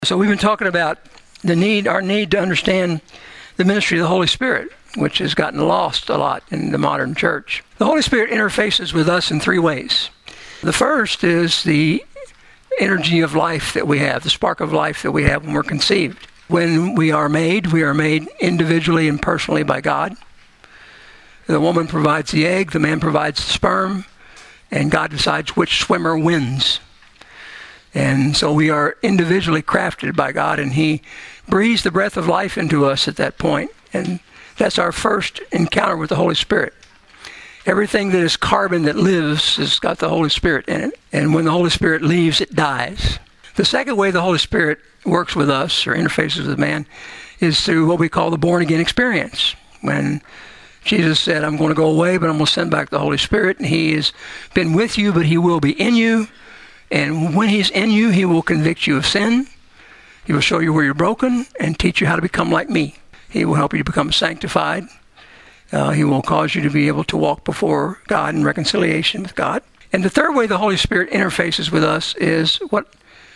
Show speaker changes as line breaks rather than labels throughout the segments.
So we've been talking about our need to understand the ministry of the Holy Spirit, which has gotten lost a lot in the modern church. The Holy Spirit interfaces with us in three ways. The first is the energy of life that we have, the spark of life that we have when we're conceived. When we are made individually and personally by God. The woman provides the egg, the man provides the sperm, and God decides which swimmer wins. And so we are individually crafted by God, and He breathes the breath of life into us at that point. And that's our first encounter with the Holy Spirit. Everything that is carbon that lives has got the Holy Spirit in it. And when the Holy Spirit leaves, it dies. The second way the Holy Spirit works with us or interfaces with man is through what we call the born-again experience. When Jesus said, I'm going to go away, but I'm going to send back the Holy Spirit. And He has been with you, but He will be in you. And when He's in you, He will convict you of sin. He will show you where you're broken and teach you how to become like me. He will help you to become sanctified. He will cause you to be able to walk before God in reconciliation with God. And the third way the Holy Spirit interfaces with us is what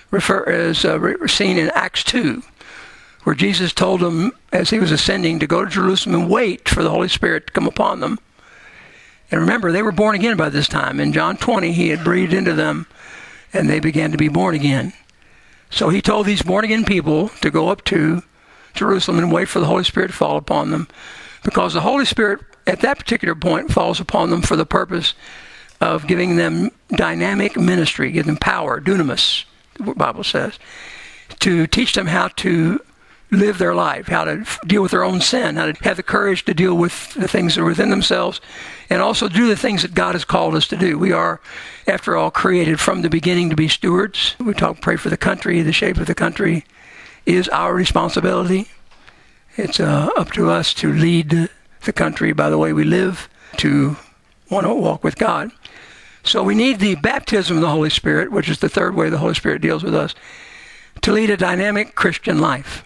is seen in Acts 2, where Jesus told them as He was ascending to go to Jerusalem and wait for the Holy Spirit to come upon them. And remember, they were born again by this time. In John 20, He had breathed into them, and they began to be born again. So He told these born-again people to go up to Jerusalem and wait for the Holy Spirit to fall upon them, because the Holy Spirit at that particular point falls upon them for the purpose of giving them dynamic ministry, give them power, dunamis, the Bible says, to teach them how to live their life, how to deal with their own sin, how to have the courage to deal with the things that are within themselves, and also do the things that God has called us to do. We are, after all, created from the beginning to be stewards. We pray for the country. The shape of the country is our responsibility. It's up to us to lead the country by the way we live, to want to walk with God. So we need the baptism of the Holy Spirit, which is the third way the Holy Spirit deals with us, to lead a dynamic Christian life.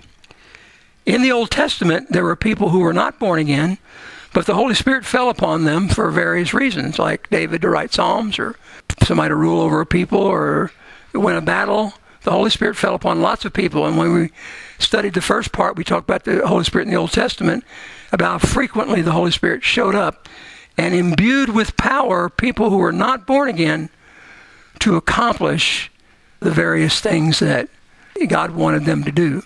In the Old Testament, there were people who were not born again, but the Holy Spirit fell upon them for various reasons, like David to write Psalms, or somebody to rule over a people, or win a battle. The Holy Spirit fell upon lots of people. And when we studied the first part, we talked about the Holy Spirit in the Old Testament, about how frequently the Holy Spirit showed up and imbued with power people who were not born again to accomplish the various things that God wanted them to do.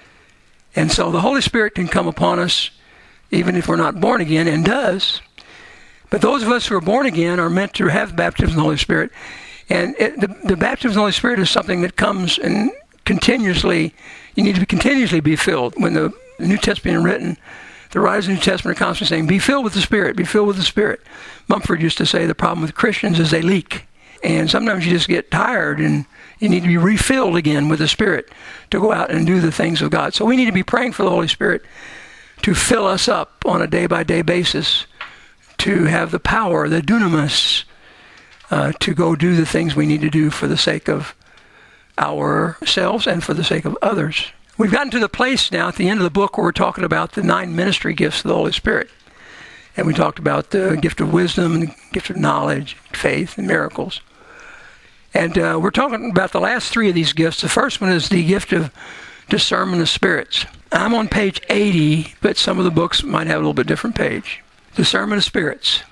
And so the Holy Spirit can come upon us even if we're not born again, and does. But those of us who are born again are meant to have baptism of the Holy Spirit. And the baptism of the Holy Spirit is something that comes and continuously, you need to continuously be filled. When the New Testament is written, the writers of the New Testament are constantly saying, be filled with the Spirit, be filled with the Spirit. Mumford used to say the problem with Christians is they leak. And sometimes you just get tired and you need to be refilled again with the Spirit to go out and do the things of God. So we need to be praying for the Holy Spirit to fill us up on a day-by-day basis, to have the power, the dunamis, to go do the things we need to do for the sake of ourselves and for the sake of others. We've gotten to the place now at the end of the book where we're talking about the 9 ministry gifts of the Holy Spirit. And we talked about the gift of wisdom, and the gift of knowledge, faith, and miracles. And we're talking about the last 3 of these gifts. The first one is the gift of discernment of spirits. I'm on page 80, but some of the books might have a little bit different page. Discernment of spirits.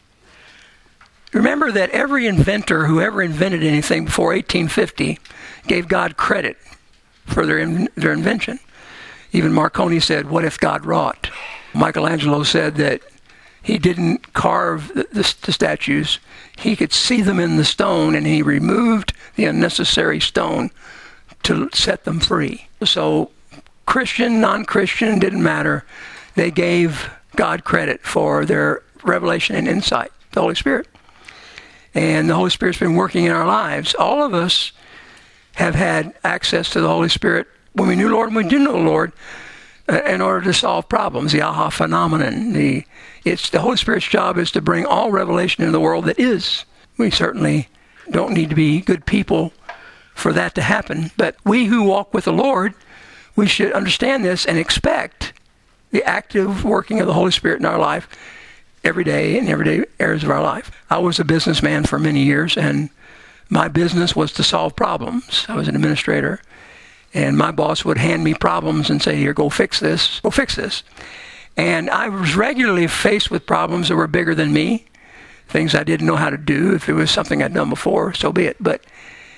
Remember that every inventor who ever invented anything before 1850 gave God credit for their invention. Even Marconi said, what if God wrought? Michelangelo said that he didn't carve the statues. He could see them in the stone, and he removed the unnecessary stone to set them free. So Christian, non-Christian, didn't matter. They gave God credit for their revelation and insight, the Holy Spirit. And the Holy Spirit's been working in our lives. All of us have had access to the Holy Spirit when we knew Lord and we didn't know Lord in order to solve problems, the aha phenomenon. The Holy Spirit's job is to bring all revelation into the world that is. We certainly don't need to be good people for that to happen. But we who walk with the Lord, we should understand this and expect the active working of the Holy Spirit in our life every day in everyday areas of our life. I was a businessman for many years, and my business was to solve problems. I was an administrator. And my boss would hand me problems and say, here, go fix this, go fix this. And I was regularly faced with problems that were bigger than me, things I didn't know how to do. If it was something I'd done before, so be it. But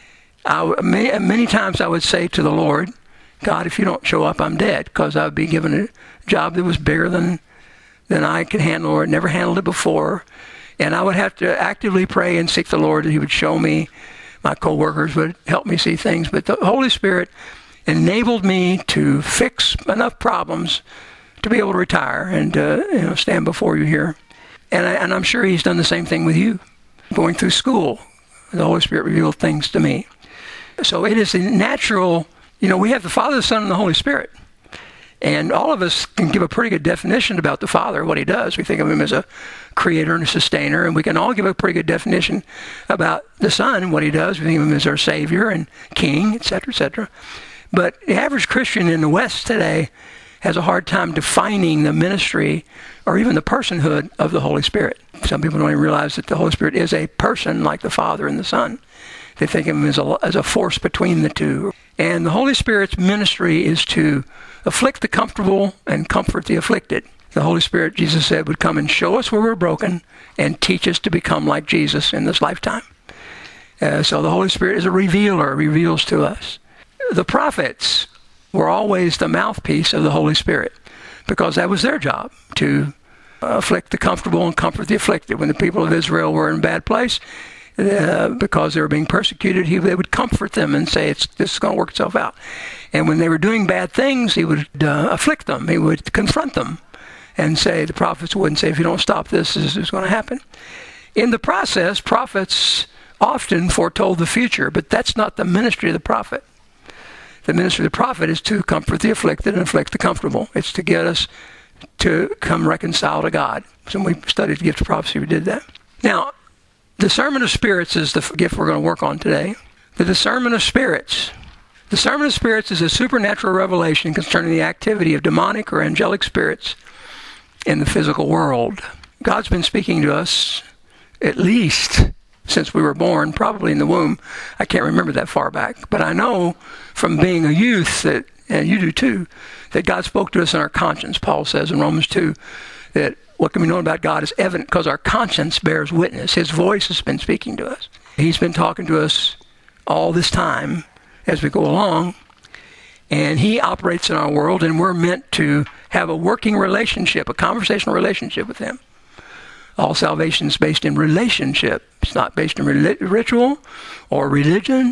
many times I would say to the Lord, God, if you don't show up, I'm dead, because I would be given a job that was bigger than I could handle, or had never handled it before. And I would have to actively pray and seek the Lord that he would show me. My coworkers would help me see things. But the Holy Spirit enabled me to fix enough problems to be able to retire and stand before you here. And I'm sure he's done the same thing with you. Going through school, the Holy Spirit revealed things to me. So it is a natural, we have the Father, the Son, and the Holy Spirit. And all of us can give a pretty good definition about the Father, what he does. We think of him as a creator and a sustainer, and we can all give a pretty good definition about the Son and what he does. We think of him as our Savior and King, etc., etc. But the average Christian in the West today has a hard time defining the ministry or even the personhood of the Holy Spirit. Some people don't even realize that the Holy Spirit is a person like the Father and the Son. They think of him as a force between the two. And the Holy Spirit's ministry is to afflict the comfortable and comfort the afflicted. The Holy Spirit, Jesus said, would come and show us where we're broken and teach us to become like Jesus in this lifetime. So the Holy Spirit is a revealer, reveals to us. The prophets were always the mouthpiece of the Holy Spirit, because that was their job, to afflict the comfortable and comfort the afflicted. When the people of Israel were in a bad place, because they were being persecuted, they would comfort them and say, this is going to work itself out. And when they were doing bad things, he would afflict them. He would confront them and say, the prophets wouldn't say, if you don't stop this is going to happen. In the process, prophets often foretold the future, but that's not the ministry of the prophet. The ministry of the prophet is to comfort the afflicted and afflict the comfortable. It's to get us to come reconcile to God. So when we studied the gift of prophecy, we did that. Now, discernment of spirits is the gift we're going to work on today. The discernment of spirits. Discernment of spirits is a supernatural revelation concerning the activity of demonic or angelic spirits in the physical world. God's been speaking to us at least since we were born, probably in the womb. I can't remember that far back, but I know from being a youth that, and you do too, that God spoke to us in our conscience. Paul says in Romans 2 that what can be known about God is evident because our conscience bears witness. His voice has been speaking to us. He's been talking to us all this time as we go along, and he operates in our world, and we're meant to have a working relationship, a conversational relationship with him. All salvation is based in relationship. It's not based in ritual or religion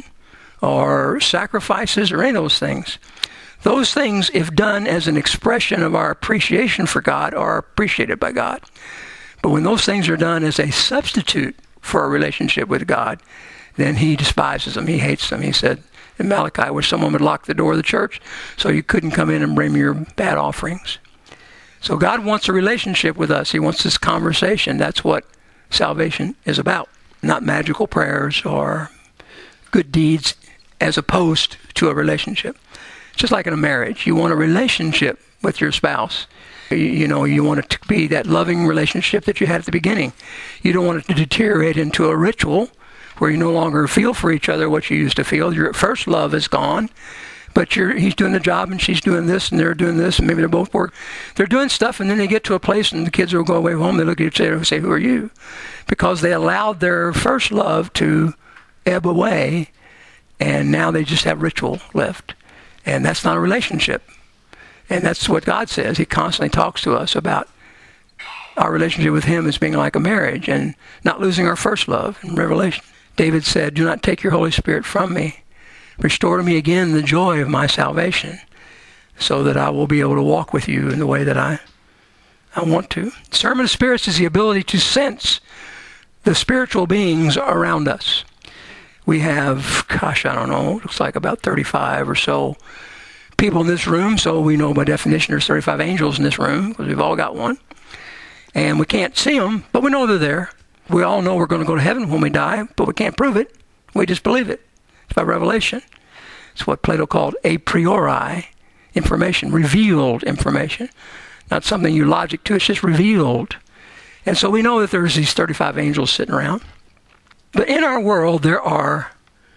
or sacrifices or any of those things. Those things, if done as an expression of our appreciation for God, are appreciated by God. But when those things are done as a substitute for a relationship with God, then he despises them. He hates them. He said in Malachi, where someone would lock the door of the church so you couldn't come in and bring your bad offerings. So God wants a relationship with us. He wants this conversation. That's what salvation is about. Not magical prayers or good deeds as opposed to a relationship. Just like in a marriage, you want a relationship with your spouse. You want it to be that loving relationship that you had at the beginning. You don't want it to deteriorate into a ritual where you no longer feel for each other what you used to feel. Your first love is gone. But he's doing the job and she's doing this and they're doing this and maybe they're both working. They're doing stuff and then they get to a place and the kids will go away home. They look at each other and say, who are you? Because they allowed their first love to ebb away and now they just have ritual left. And that's not a relationship. And that's what God says. He constantly talks to us about our relationship with him as being like a marriage and not losing our first love in Revelation. David said, do not take your Holy Spirit from me. Restore to me again the joy of my salvation so that I will be able to walk with you in the way that I want to. Discernment of spirits is the ability to sense the spiritual beings around us. We have, looks like about 35 or so people in this room. So we know by definition there's 35 angels in this room because we've all got one. And we can't see them, but we know they're there. We all know we're going to go to heaven when we die, but we can't prove it. We just believe it. It's by revelation. It's what Plato called a priori information, revealed information. Not something you logic to, it's just revealed. And so we know that there's these 35 angels sitting around. But in our world, there are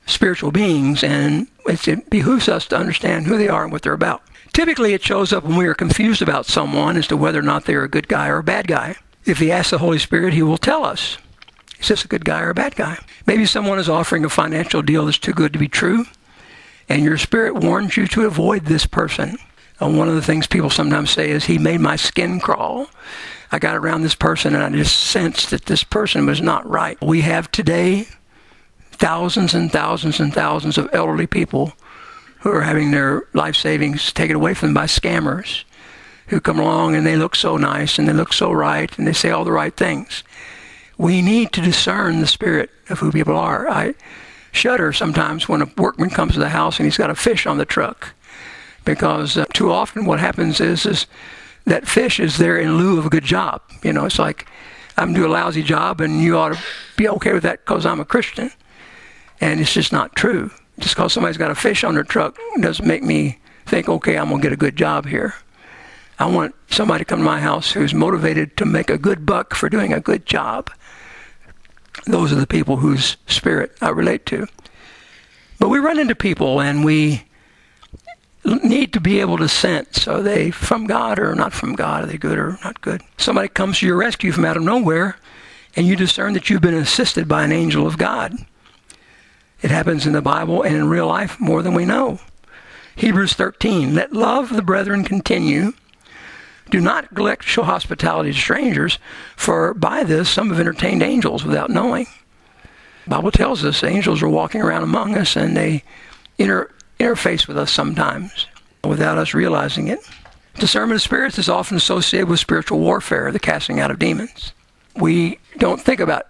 spiritual beings, and it behooves us to understand who they are and what they're about. Typically, it shows up when we are confused about someone as to whether or not they're a good guy or a bad guy. If we ask the Holy Spirit, He will tell us. Is this a good guy or a bad guy? Maybe someone is offering a financial deal that's too good to be true, and your spirit warns you to avoid this person. One of the things people sometimes say is, he made my skin crawl. I got around this person and I just sensed that this person was not right. We have today thousands and thousands and thousands of elderly people who are having their life savings taken away from them by scammers who come along and they look so nice and they look so right and they say all the right things. We need to discern the spirit of who people are. I shudder sometimes when a workman comes to the house and he's got a fish on the truck, because too often what happens is that fish is there in lieu of a good job. You know, it's like, I'm doing a lousy job and you ought to be okay with that because I'm a Christian. And it's just not true. Just because somebody's got a fish on their truck doesn't make me think, okay, I'm going to get a good job here. I want somebody to come to my house who's motivated to make a good buck for doing a good job. Those are the people whose spirit I relate to. But we run into people and we need to be able to sense, are they from God or not from God? Are they good or not good? Somebody comes to your rescue from out of nowhere and you discern that you've been assisted by an angel of God. It happens in the Bible and in real life more than we know. Hebrews 13, let love of the brethren continue. Do not neglect to show hospitality to strangers, for by this some have entertained angels without knowing. The Bible tells us angels are walking around among us and they interface with us sometimes without us realizing it. Discernment of spirits is often associated with spiritual warfare, the casting out of demons. We don't think about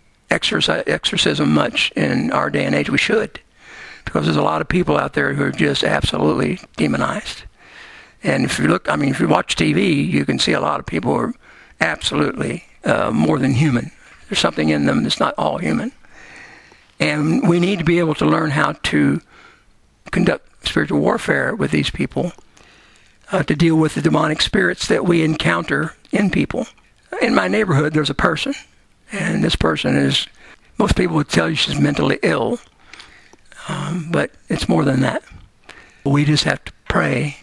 exorcism much in our day and age. We should, because there's a lot of people out there who are just absolutely demonized. And if you watch TV, you can see a lot of people who are absolutely more than human. There's something in them that's not all human. And we need to be able to learn how to conduct spiritual warfare with these people, to deal with the demonic spirits that we encounter in people. In my neighborhood, there's a person, and this person is, most people would tell you she's mentally ill, but it's more than that. We just have to pray,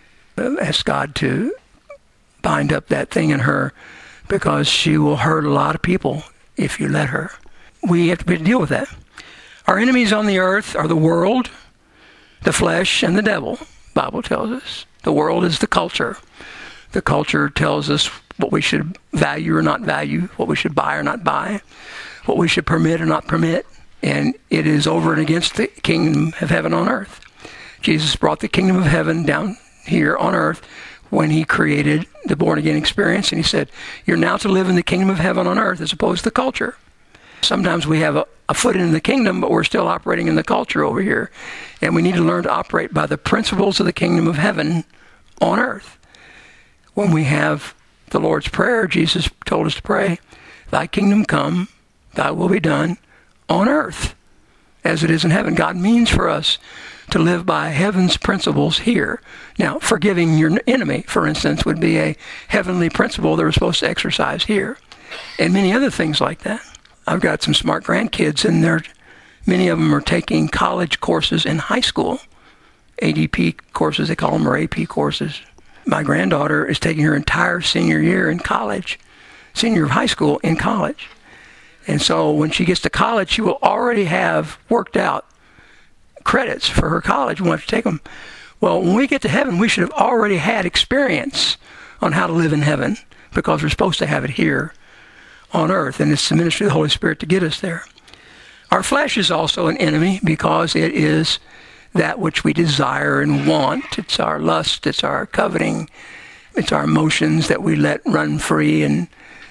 ask God to bind up that thing in her, because she will hurt a lot of people if you let her. We have to deal with that. Our enemies on the earth are the world, the flesh, and the devil, the Bible tells us. The world is the culture. The culture tells us what we should value or not value, what we should buy or not buy, what we should permit or not permit. And it is over and against the kingdom of heaven on earth. Jesus brought the kingdom of heaven down here on earth when he created the born-again experience. And he said, you're now to live in the kingdom of heaven on earth as opposed to the culture. Sometimes we have a foot in the kingdom, but we're still operating in the culture over here. And we need to learn to operate by the principles of the kingdom of heaven on earth. When we have the Lord's Prayer, Jesus told us to pray, thy kingdom come, thy will be done on earth as it is in heaven. God means for us to live by heaven's principles here. Now, forgiving your enemy, for instance, would be a heavenly principle that we're supposed to exercise here. And many other things like that. I've got some smart grandkids, and many of them are taking college courses in high school. ADP courses, they call them, or AP courses. My granddaughter is taking her entire senior year in college, senior of high school in college. And so when she gets to college, she will already have worked out credits for her college. We won't have to take them. Well, when we get to heaven, we should have already had experience on how to live in heaven, because we're supposed to have it here on earth, and it's the ministry of the Holy Spirit to get us there. Our flesh is also an enemy because it is that which we desire and want. It's our lust, it's our coveting, it's our emotions that we let run free. And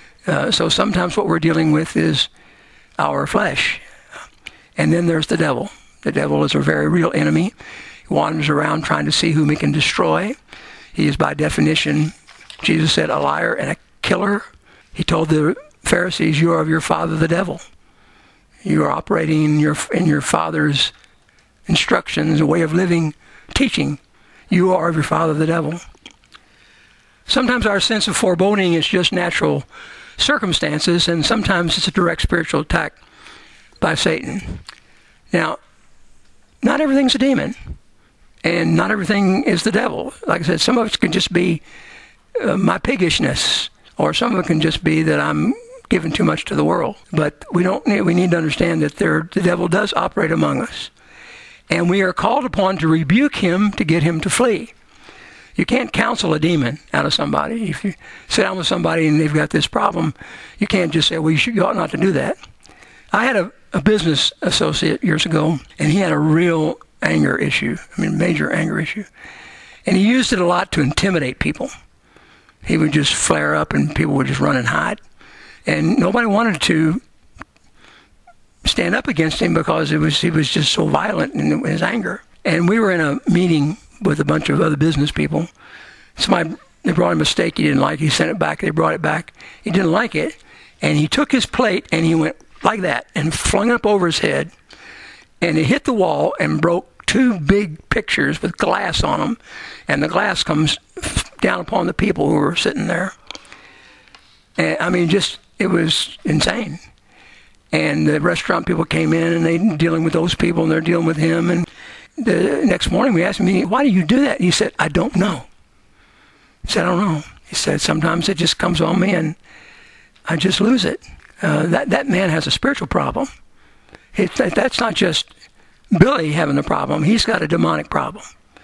so sometimes what we're dealing with is our flesh. And then there's the devil. The devil is a very real enemy. He wanders around trying to see whom he can destroy. He is, by definition, Jesus said, a liar and a killer. He told the Pharisees, you are of your father the devil. You are operating in your father's instructions, a way of living, teaching. You are of your father the devil. Sometimes our sense of foreboding is just natural circumstances, and sometimes it's a direct spiritual attack by Satan. Now, not everything's a demon, and not everything is the devil. Like I said, some of it can just be my piggishness, or some of it can just be that I'm giving too much to the world. But we need to understand that the devil does operate among us, and we are called upon to rebuke him to get him to flee. You can't counsel a demon out of somebody. If you sit down with somebody and they've got this problem, you can't just say, well, you ought not to do that. I had a business associate years ago, and he had a real anger issue, major anger issue. And he used it a lot to intimidate people. He would just flare up and people would just run and hide. And nobody wanted to stand up against him because he was just so violent in his anger. And we were in a meeting with a bunch of other business people. They brought him a steak he didn't like. He sent it back. They brought it back. He didn't like it. And he took his plate and he went like that and flung it up over his head. And it hit the wall and broke 2 big pictures with glass on them. And the glass comes down upon the people who were sitting there. And it was insane. And the restaurant people came in and they're dealing with those people and they're dealing with him. And the next morning we asked him, why do you do that? He said, I don't know. He said, I don't know. He said, sometimes it just comes on me and I just lose it. That man has a spiritual problem. That's not just Billy having a problem. He's got a demonic problem.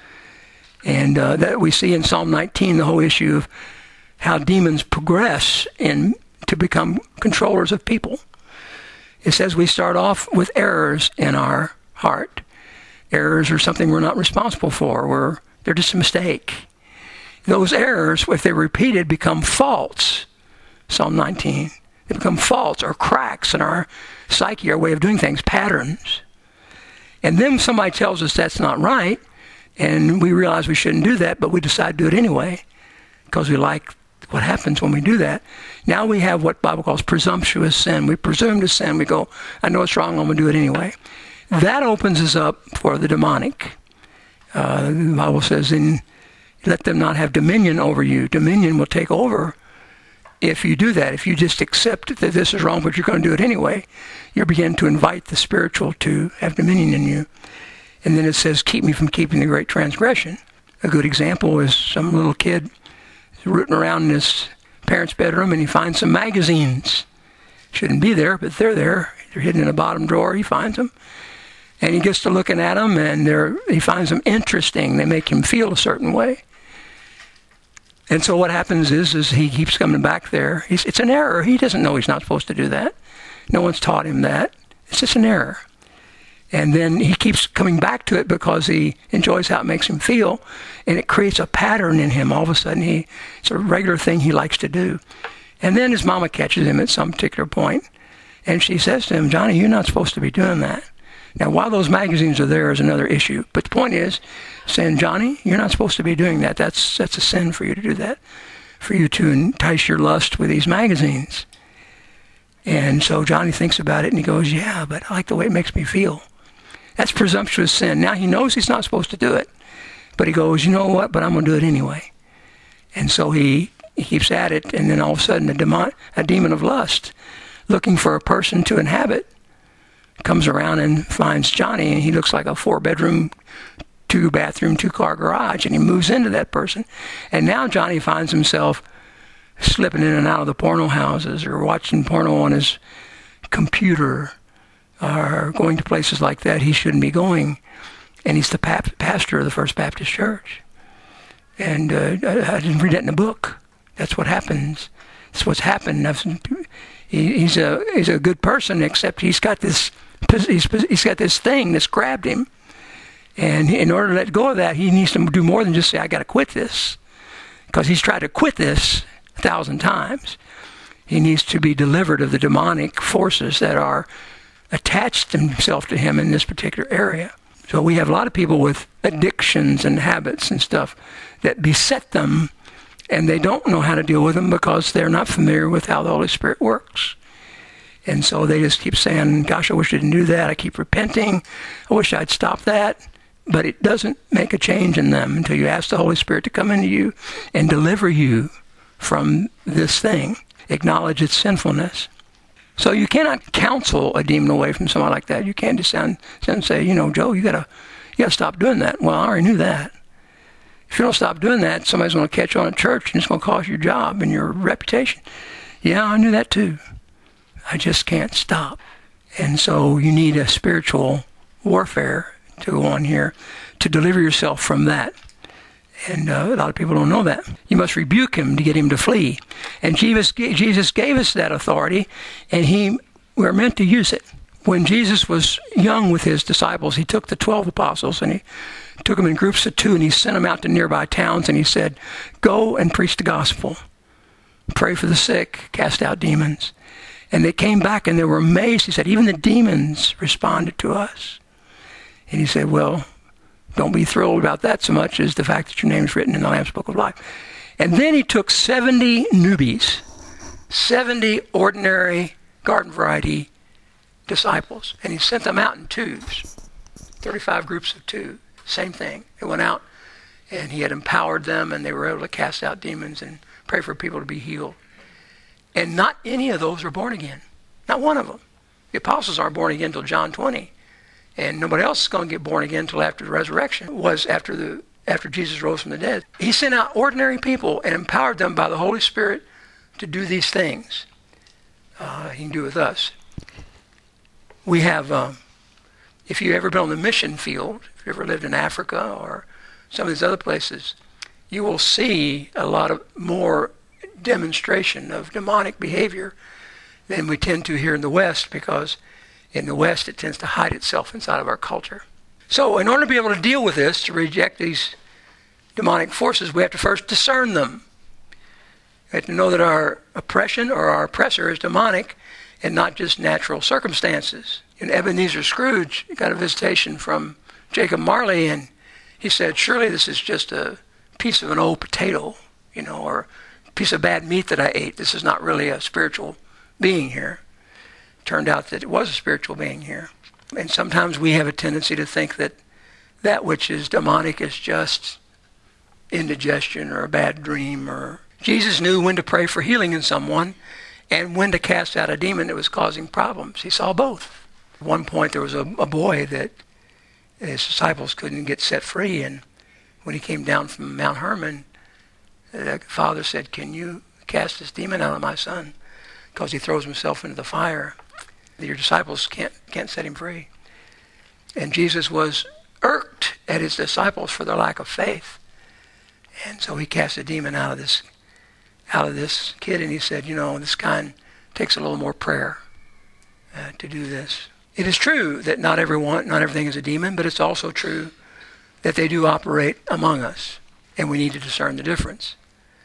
And that we see in Psalm 19, the whole issue of how demons progress to become controllers of people. It says we start off with errors in our heart. Errors are something we're not responsible for. They're just a mistake. Those errors, if they're repeated, become faults. Psalm 19. They become faults or cracks in our psyche, our way of doing things, patterns. And then somebody tells us that's not right, and we realize we shouldn't do that, but we decide to do it anyway because we like what happens when we do that. Now we have what the Bible calls presumptuous sin. We presume to sin. We go, I know it's wrong, I'm going to do it anyway. That opens us up for the demonic. The Bible says, let them not have dominion over you. Dominion will take over if you do that. If you just accept that this is wrong, but you're going to do it anyway, you begin to invite the spiritual to have dominion in you. And then it says, keep me from keeping the great transgression. A good example is some little kid rooting around in his parents' bedroom and he finds some magazines. Shouldn't be there, but they're there. They're hidden in a bottom drawer. He finds them. And he gets to looking at them, and he finds them interesting. They make him feel a certain way. And so what happens is he keeps coming back there. It's an error. He doesn't know he's not supposed to do that. No one's taught him that. It's just an error. And then he keeps coming back to it because he enjoys how it makes him feel, and it creates a pattern in him. All of a sudden, it's a regular thing he likes to do. And then his mama catches him at some particular point, and she says to him, Johnny, you're not supposed to be doing that. Now, why those magazines are there is another issue. But the point is, saying, Johnny, you're not supposed to be doing that. That's a sin for you to do that, for you to entice your lust with these magazines. And so Johnny thinks about it, and he goes, yeah, but I like the way it makes me feel. That's presumptuous sin. Now, he knows he's not supposed to do it. But he goes, you know what, but I'm going to do it anyway. And so he keeps at it, and then all of a sudden a demon of lust, looking for a person to inhabit, comes around and finds Johnny, and he looks like a 4-bedroom, 2-bathroom, 2-car garage, and he moves into that person. And now Johnny finds himself slipping in and out of the porno houses or watching porno on his computer or going to places like that he shouldn't be going. And he's the pastor of the First Baptist Church. And I didn't read that in the book. That's what happens. That's what's happened. He's a good person, except he's got this thing that's grabbed him. And in order to let go of that, he needs to do more than just say, I got to quit this. Because he's tried to quit this 1,000 times. He needs to be delivered of the demonic forces that are attached themselves to him in this particular area. So we have a lot of people with addictions and habits and stuff that beset them, and they don't know how to deal with them because they're not familiar with how the Holy Spirit works. And so they just keep saying, gosh, I wish I didn't do that. I keep repenting. I wish I'd stop that. But it doesn't make a change in them until you ask the Holy Spirit to come into you and deliver you from this thing. Acknowledge its sinfulness. So you cannot counsel a demon away from somebody like that. You can't just stand and say, Joe, you gotta stop doing that. Well, I already knew that. If you don't stop doing that, somebody's going to catch on at church and it's going to cost your job and your reputation. Yeah, I knew that too. I just can't stop. And so you need a spiritual warfare to go on here to deliver yourself from that. And a lot of people don't know that. You must rebuke him to get him to flee. And Jesus gave us that authority, and we're meant to use it. When Jesus was young with his disciples, he took the 12 apostles, and he took them in groups of 2, and he sent them out to nearby towns, and he said, go and preach the gospel. Pray for the sick, cast out demons. And they came back, and they were amazed. He said, even the demons responded to us. And he said, well, don't be thrilled about that so much as the fact that your name is written in the Lamb's Book of Life. And then he took 70 newbies, 70 ordinary garden variety disciples, and he sent them out in 2s, 35 groups of 2, same thing. They went out, and he had empowered them, and they were able to cast out demons and pray for people to be healed. And not any of those were born again. Not one of them. The apostles aren't born again until John 20. And nobody else is going to get born again until after the resurrection. It was after Jesus rose from the dead. He sent out ordinary people and empowered them by the Holy Spirit to do these things. He can do with us. We have, if you've ever been on the mission field, if you've ever lived in Africa or some of these other places, you will see a lot of more demonstration of demonic behavior than we tend to here in the West, because in the West, it tends to hide itself inside of our culture. So in order to be able to deal with this, to reject these demonic forces, we have to first discern them. We have to know that our oppression or our oppressor is demonic and not just natural circumstances. In Ebenezer Scrooge, got a visitation from Jacob Marley, and he said, surely this is just a piece of an old potato, or a piece of bad meat that I ate. This is not really a spiritual being here. Turned out that it was a spiritual being here. And sometimes we have a tendency to think that that which is demonic is just indigestion or a bad dream. Jesus knew when to pray for healing in someone and when to cast out a demon that was causing problems. He saw both. At one point there was a boy that his disciples couldn't get set free, and when he came down from Mount Hermon, the father said, can you cast this demon out of my son? Because he throws himself into the fire. Your disciples can't set him free. And Jesus was irked at his disciples for their lack of faith. And so he cast a demon out of this kid, and he said, this kind takes a little more prayer to do this. It is true that not everything is a demon, but it's also true that they do operate among us, and we need to discern the difference.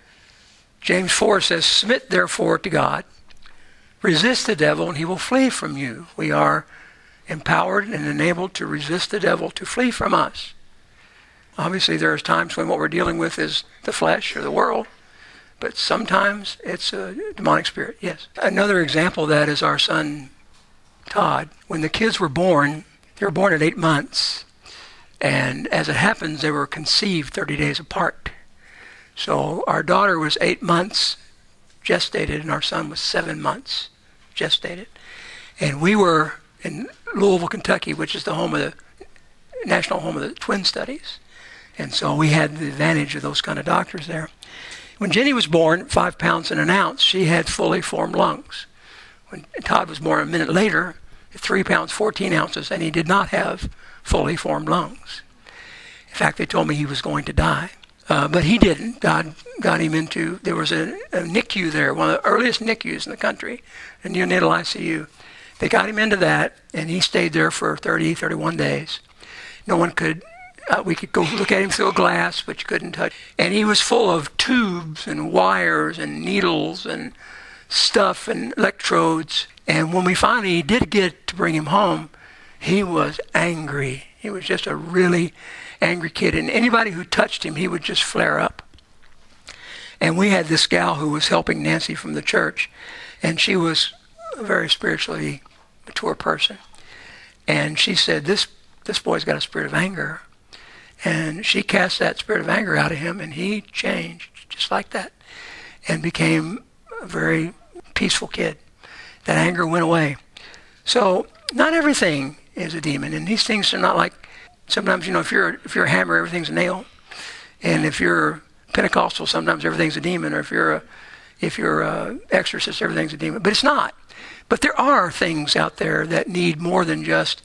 James 4 says, submit therefore to God. Resist the devil, and he will flee from you. We are empowered and enabled to resist the devil, to flee from us. Obviously, there are times when what we're dealing with is the flesh or the world, but sometimes it's a demonic spirit, yes. Another example of that is our son, Todd. When the kids were born, they were born at 8 months, and as it happens, they were conceived 30 days apart. So our daughter was 8 months gestated, and our son was 7 months gestated. And we were in Louisville, Kentucky, which is the national home of the twin studies. And so we had the advantage of those kind of doctors there. When Jenny was born, 5 pounds and an ounce, she had fully formed lungs. When Todd was born a minute later, at 3 pounds, 14 ounces, and he did not have fully formed lungs. In fact, they told me he was going to die. But he didn't. God got him into, there was a NICU there, one of the earliest NICUs in the country, a neonatal ICU. They got him into that, and he stayed there for 31 days. No one could, we could go look at him through a glass, but you couldn't touch. And he was full of tubes and wires and needles and stuff and electrodes. And when we finally did get to bring him home, he was angry. He was just a really angry kid, and anybody who touched him, he would just flare up. And we had this gal who was helping Nancy from the church, and she was a very spiritually mature person. And she said, this boy's got a spirit of anger. And she cast that spirit of anger out of him, and he changed just like that and became a very peaceful kid. That anger went away. So not everything is a demon, and these things are not like sometimes, if you're a hammer, everything's a nail, and if you're Pentecostal, sometimes everything's a demon, or if you're a exorcist, everything's a demon. But it's not. But there are things out there that need more than just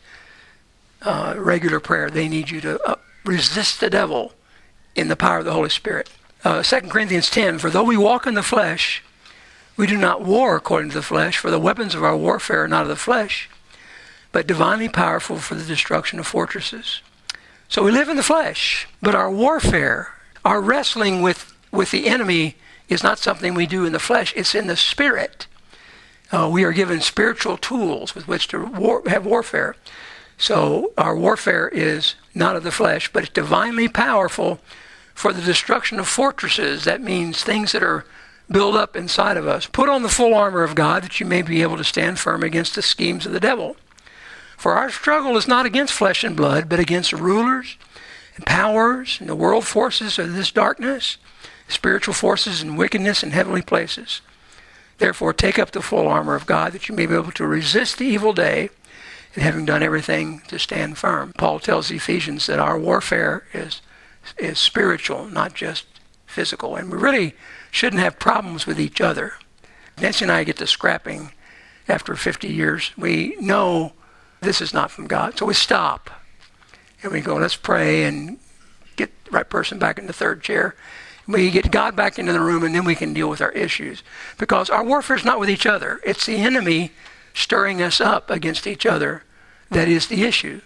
regular prayer. They need you to resist the devil in the power of the Holy Spirit. 2 Corinthians 10, for though we walk in the flesh, we do not war according to the flesh, for the weapons of our warfare are not of the flesh, but divinely powerful for the destruction of fortresses. So we live in the flesh, but our warfare, our wrestling with the enemy is not something we do in the flesh, it's in the spirit. We are given spiritual tools with which to have warfare. So our warfare is not of the flesh, but it's divinely powerful for the destruction of fortresses. That means things that are built up inside of us. Put on the full armor of God that you may be able to stand firm against the schemes of the devil. For our struggle is not against flesh and blood, but against rulers and powers and the world forces of this darkness, spiritual forces and wickedness in heavenly places. Therefore, take up the full armor of God that you may be able to resist the evil day, and having done everything to stand firm. Paul tells the Ephesians that our warfare is spiritual, not just physical. And we really shouldn't have problems with each other. Nancy and I get to scrapping after 50 years. We know this is not from God. So we stop. And we go, let's pray and get the right person back in the third chair. We get God back into the room, and then we can deal with our issues. Because our warfare is not with each other. It's the enemy stirring us up against each other that is the issue.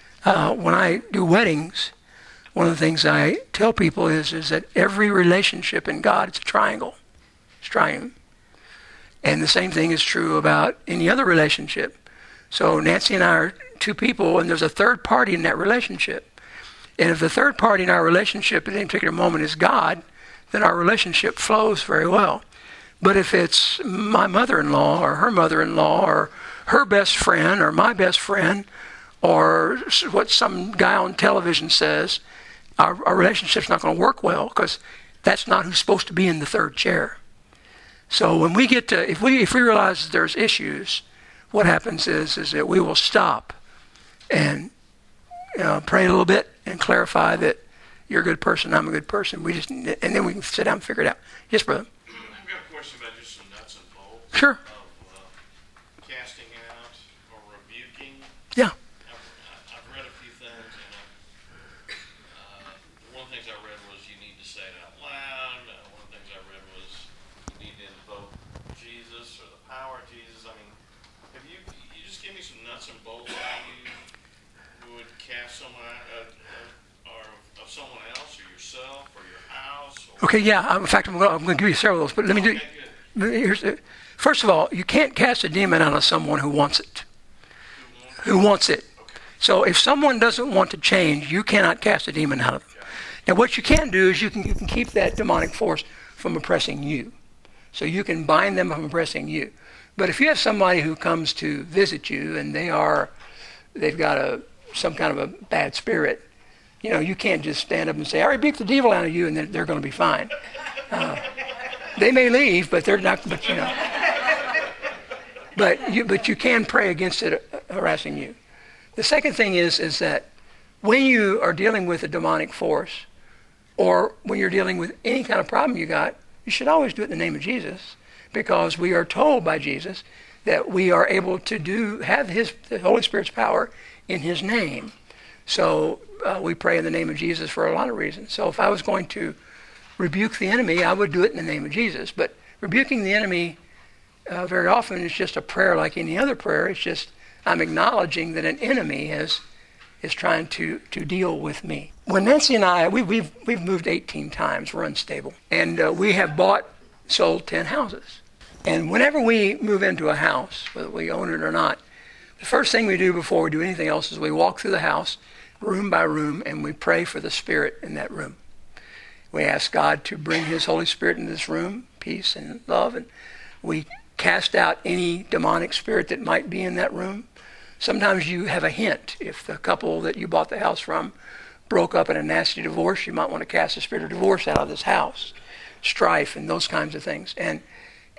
When I do weddings, one of the things I tell people is that every relationship in God is a triangle. It's triune. And the same thing is true about any other relationship. So Nancy and I are two people, and there's a third party in that relationship. And if the third party in our relationship at any particular moment is God, then our relationship flows very well. But if it's my mother-in-law or her mother-in-law or her best friend or my best friend or what some guy on television says, our relationship's not going to work well because that's not who's supposed to be in the third chair. So when we get to, if we realize that there's issues, what happens is that we will stop and pray a little bit and clarify that you're a good person, I'm a good person. And then we can sit down and figure it out. Yes, brother.
I've got a question about just some nuts and bolts.
Sure.
Of casting out or rebuking.
Yeah.
I've read a few things, and one of the things I read was you need to say it out loud. One of the things I read was you need to invoke Jesus or the power of Jesus. I mean, have you just give me some nuts and bolts how you would cast someone out, or of someone else, or yourself, or your house? Or
Okay, yeah. In fact, I'm going to give you several of those. But let me do. First of all, you can't cast a demon out of someone who wants it. Who wants it.
Okay.
So if someone doesn't want to change, you cannot cast a demon out of them. Now, what you can do is you can keep that demonic force from oppressing you. So you can bind them from oppressing you. But if you have somebody who comes to visit you and they've got some kind of a bad spirit, you can't just stand up and say, I rebuke the devil out of you, and then they're going to be fine. They may leave, but they're not, but you can pray against it harassing you. The second thing is that when you are dealing with a demonic force, or when you're dealing with any kind of problem you got, you should always do it in the name of Jesus, because we are told by Jesus that we are able to have the Holy Spirit's power in his name. So we pray in the name of Jesus for a lot of reasons. So if I was going to rebuke the enemy, I would do it in the name of Jesus. But rebuking the enemy very often is just a prayer like any other prayer. It's just I'm acknowledging that an enemy is trying to deal with me. When Nancy and I, we've moved 18 times. We're unstable. And we have sold 10 houses. And whenever we move into a house, whether we own it or not, the first thing we do before we do anything else is we walk through the house, room by room, and we pray for the Spirit in that room. We ask God to bring his Holy Spirit into this room, peace and love, and we cast out any demonic spirit that might be in that room. Sometimes you have a hint. If the couple that you bought the house from broke up in a nasty divorce, you might want to cast the spirit of divorce out of this house, strife and those kinds of things. And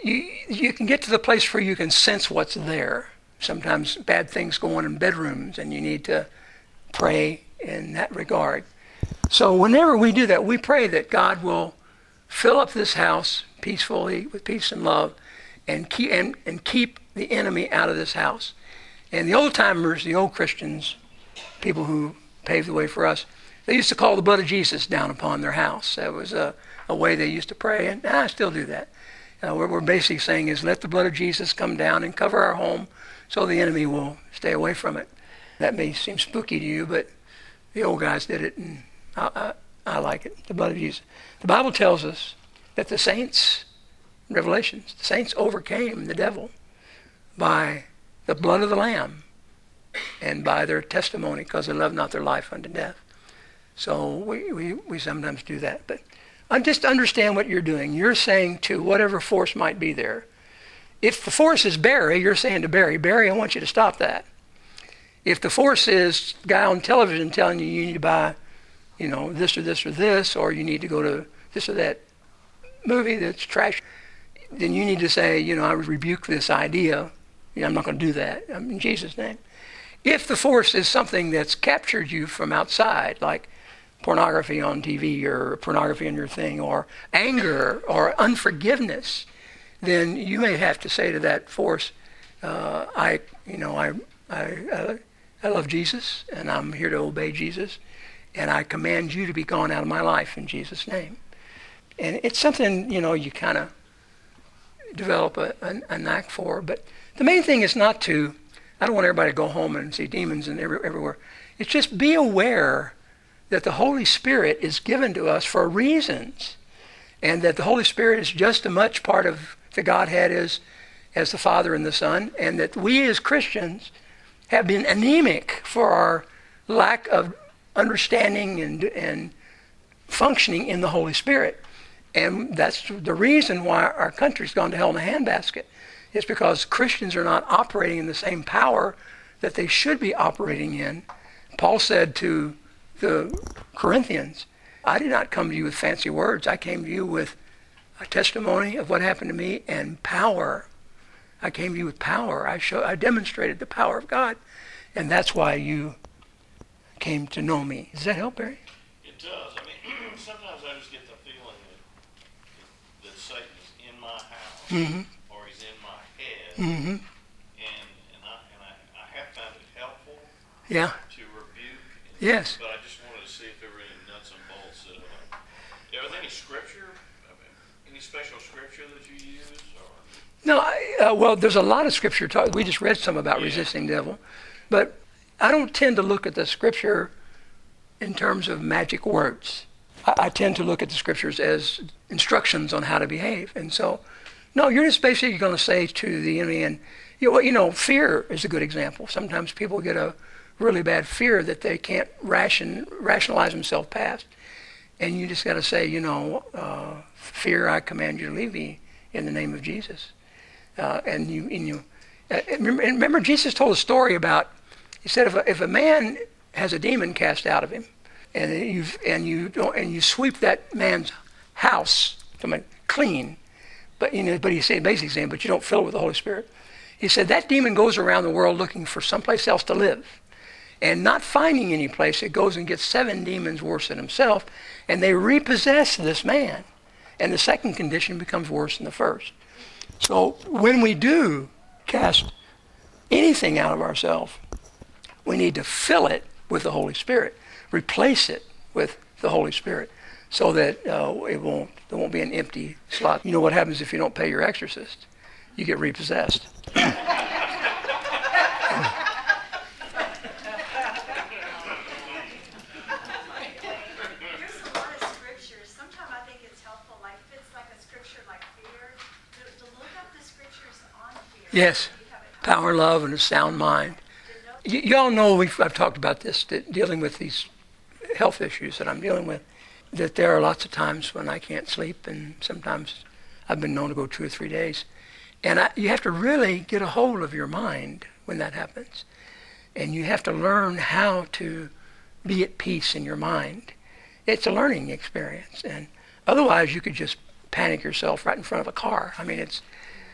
you can get to the place where you can sense what's there. Sometimes bad things go on in bedrooms, and you need to pray in that regard. So whenever we do that, we pray that God will fill up this house peacefully with peace and love, and keep the enemy out of this house. And the old timers, the old Christians, people who paved the way for us, they used to call the blood of Jesus down upon their house. That was a way they used to pray, and I still do that. What we're basically saying is let the blood of Jesus come down and cover our home so the enemy will stay away from it. That may seem spooky to you, but the old guys did it, and I like it, the blood of Jesus. The Bible tells us that the saints, in Revelations, the saints overcame the devil by the blood of the Lamb and by their testimony, because they loved not their life unto death. So we sometimes do that. But just understand what you're doing. You're saying to whatever force might be there. If the force is Barry, you're saying to Barry, I want you to stop that. If the force is guy on television telling you need to buy, this or this or this, or you need to go to this or that movie that's trash, then you need to say, I rebuke this idea. I'm not going to do that. In Jesus' name. If the force is something that's captured you from outside, like pornography on TV or pornography on your thing, or anger or unforgiveness, then you may have to say to that force, I love Jesus, and I'm here to obey Jesus, and I command you to be gone out of my life in Jesus' name. And it's something, you kind of develop a knack for. But the main thing is not to, I don't want everybody to go home and see demons everywhere. It's just be aware that the Holy Spirit is given to us for reasons, and that the Holy Spirit is just as much part of the Godhead as the Father and the Son, and that we as Christians have been anemic for our lack of understanding and functioning in the Holy Spirit. And that's the reason why our country's gone to hell in a handbasket. It's because Christians are not operating in the same power that they should be operating in. Paul said to the Corinthians, I did not come to you with fancy words. I came to you with a testimony of what happened to me and power. I came to you with power. I demonstrated the power of God. And that's why you came to know me. Does that help, Barry?
It does. Sometimes I just get the feeling that Satan is in my house, or he's in my head, and I have found it helpful to rebuke.
Yes.
But I just wanted to see if there were any nuts and bolts. Are there any scripture, any special scripture that you use? Or?
No, well, there's a lot of scripture talk. We just read some about resisting the devil. But I don't tend to look at the scripture in terms of magic words. I tend to look at the scriptures as instructions on how to behave. And so, no, you're just basically going to say to the enemy, and fear is a good example. Sometimes people get a really bad fear that they can't rationalize themselves past. And you just got to say, fear, I command you to leave me in the name of Jesus. Remember, Jesus told a story about, he said, if a man has a demon cast out of him, and you sweep that man's house clean, but he said basically saying, but you don't fill it with the Holy Spirit. He said that demon goes around the world looking for someplace else to live, and not finding any place, it goes and gets 7 demons worse than himself, and they repossess this man, and the second condition becomes worse than the first. So when we do cast anything out of ourselves, we need to fill it with the Holy Spirit, replace it with the Holy Spirit, so that there won't be an empty slot. You know what happens if you don't pay your exorcist? You get repossessed. Yes, power, love, and a sound mind. You all know I've talked about this, dealing with these health issues that I'm dealing with, that there are lots of times when I can't sleep, and sometimes I've been known to go 2 or 3 days. And you have to really get a hold of your mind when that happens. And you have to learn how to be at peace in your mind. It's a learning experience. And otherwise, you could just panic yourself right in front of a car.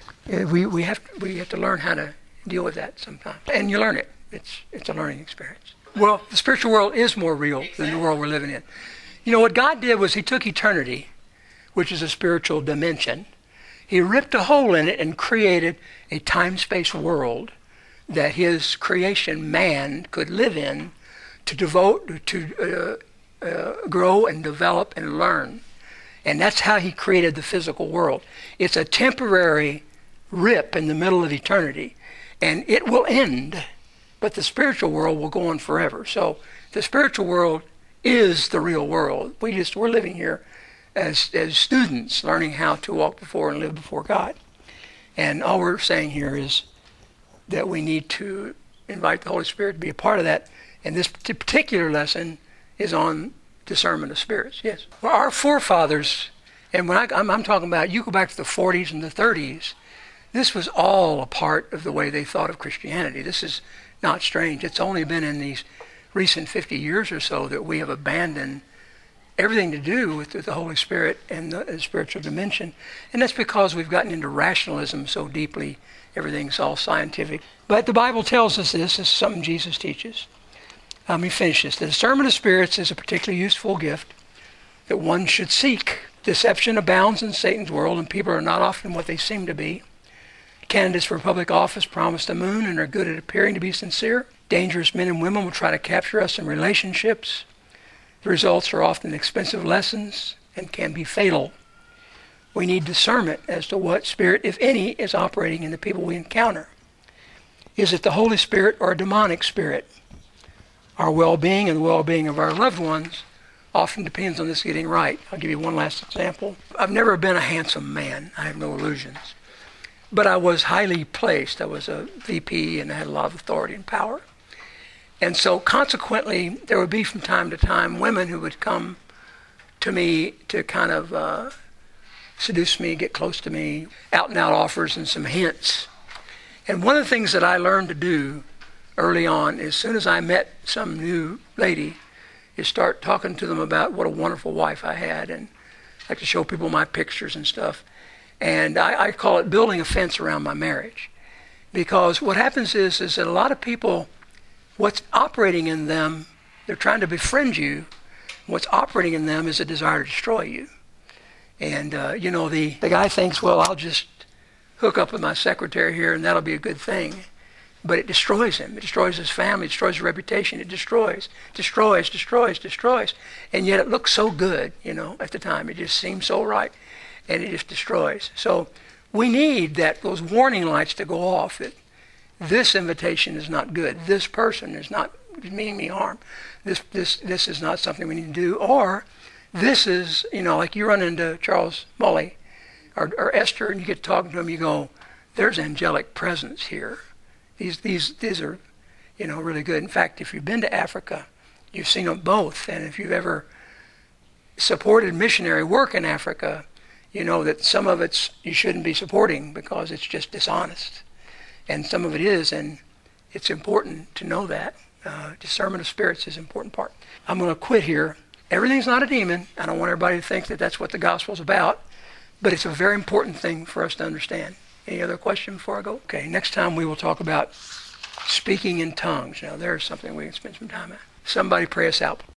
We have to learn how to deal with that sometimes, and you learn it. It's a learning experience. Well, the spiritual world is more real than the world we're living in. You know, what God did was he took eternity, which is a spiritual dimension. He ripped a hole in it and created a time-space world that his creation, man, could live in to devote, to grow and develop and learn. And that's how he created the physical world. It's a temporary rip in the middle of eternity, and it will end, but the spiritual world will go on forever. So the spiritual world is the real world. We're living here as students, learning how to walk before and live before God. And all we're saying here is that we need to invite the Holy Spirit to be a part of that. And this particular lesson is on discernment of spirits. Yes. Well, our forefathers, and when I'm talking about, you go back to the 40s and the 30s, this was all a part of the way they thought of Christianity. This is not strange. It's only been in these recent 50 years or so that we have abandoned everything to do with the Holy Spirit and the spiritual dimension. And that's because we've gotten into rationalism so deeply. Everything's all scientific. But the Bible tells us this. This is something Jesus teaches. Let me finish this. The discernment of spirits is a particularly useful gift that one should seek. Deception abounds in Satan's world, and people are not often what they seem to be. Candidates for public office promise the moon and are good at appearing to be sincere. Dangerous men and women will try to capture us in relationships. The results are often expensive lessons and can be fatal. We need discernment as to what spirit, if any, is operating in the people we encounter. Is it the Holy Spirit or a demonic spirit? Our well-being and the well-being of our loved ones often depends on this getting right. I'll give you one last example. I've never been a handsome man. I have no illusions. But I was highly placed. I was a VP and I had a lot of authority and power. And so consequently, there would be from time to time women who would come to me to kind of seduce me, get close to me, out and out offers and some hints. And one of the things that I learned to do early on, as soon as I met some new lady, is start talking to them about what a wonderful wife I had, and I like to show people my pictures and stuff. And I call it building a fence around my marriage. Because what happens is that a lot of people, what's operating in them, they're trying to befriend you. What's operating in them is a desire to destroy you. And, the guy thinks, well, I'll just hook up with my secretary here and that'll be a good thing. But it destroys him. It destroys his family. It destroys his reputation. It destroys. And yet it looks so good, at the time. It just seems so right. And it just destroys. So we need those warning lights to go off that this invitation is not good. This person is not meaning me harm. This is not something we need to do. Or this is, like you run into Charles Mully or Esther and you get talking to him, you go, there's angelic presence here. These are, really good. In fact, if you've been to Africa, you've seen them both. And if you've ever supported missionary work in Africa, you know that some of it's you shouldn't be supporting because it's just dishonest. And some of it is, and it's important to know that. Discernment of spirits is an important part. I'm going to quit here. Everything's not a demon. I don't want everybody to think that that's what the gospel's about, but it's a very important thing for us to understand. Any other question before I go? Okay, next time we will talk about speaking in tongues. Now, there's something we can spend some time at. Somebody pray us out.